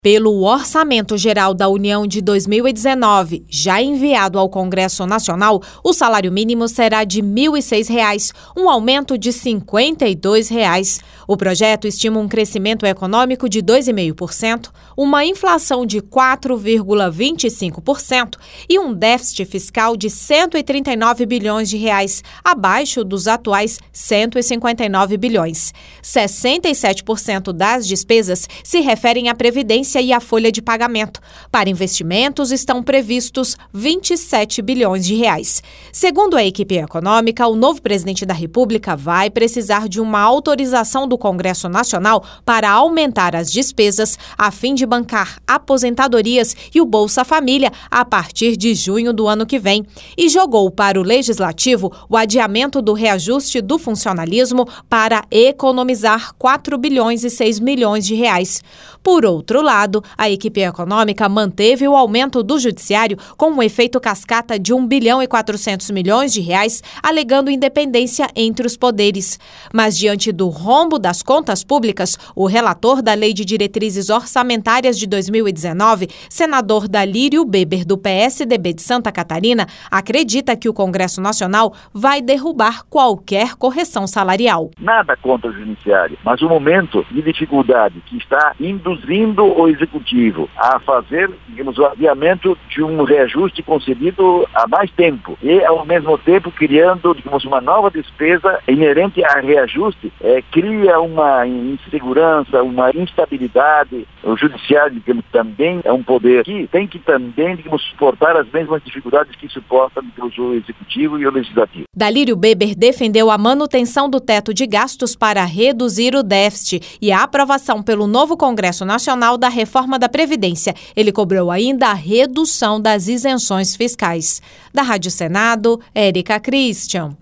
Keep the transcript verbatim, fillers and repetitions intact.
Pelo Orçamento Geral da União de dois mil e dezenove, já enviado ao Congresso Nacional, o salário mínimo será de mil e seis reais, um aumento de cinquenta e dois reais. O projeto estima um crescimento econômico de dois vírgula cinco por cento, uma inflação de quatro vírgula vinte e cinco por cento e um déficit fiscal de cento e trinta e nove bilhões de reais, abaixo dos atuais cento e cinquenta e nove bilhões. sessenta e sete por cento das despesas se referem à Previdência e a folha de pagamento. Para investimentos, estão previstos vinte e sete bilhões de reais. Segundo a equipe econômica, o novo presidente da República vai precisar de uma autorização do Congresso Nacional para aumentar as despesas a fim de bancar aposentadorias e o Bolsa Família a partir de junho do ano que vem. E jogou para o Legislativo o adiamento do reajuste do funcionalismo para economizar quatro bilhões e seis milhões de reais. Por outro lado, a equipe econômica manteve o aumento do judiciário com um efeito cascata de um bilhão e quatrocentos milhões de reais, alegando independência entre os poderes. Mas diante do rombo das contas públicas, o relator da Lei de Diretrizes Orçamentárias de dois mil e dezenove, senador Dalírio Beber, do P S D B de Santa Catarina, acredita que o Congresso Nacional vai derrubar qualquer correção salarial. Nada contra o judiciário, mas o momento de dificuldade que está induzindo o Executivo a fazer, digamos, o adiamento de um reajuste concebido há mais tempo e, ao mesmo tempo, criando, digamos, uma nova despesa inerente a reajuste, é, cria uma insegurança, uma instabilidade. O Judiciário, digamos, também é um poder que tem que também, digamos, suportar as mesmas dificuldades que suporta, digamos, o Executivo e o Legislativo. Dalírio Beber defendeu a manutenção do teto de gastos para reduzir o déficit e a aprovação pelo novo Congresso Nacional da reforma da Previdência. Ele cobrou ainda a redução das isenções fiscais. Da Rádio Senado, Érica Christian.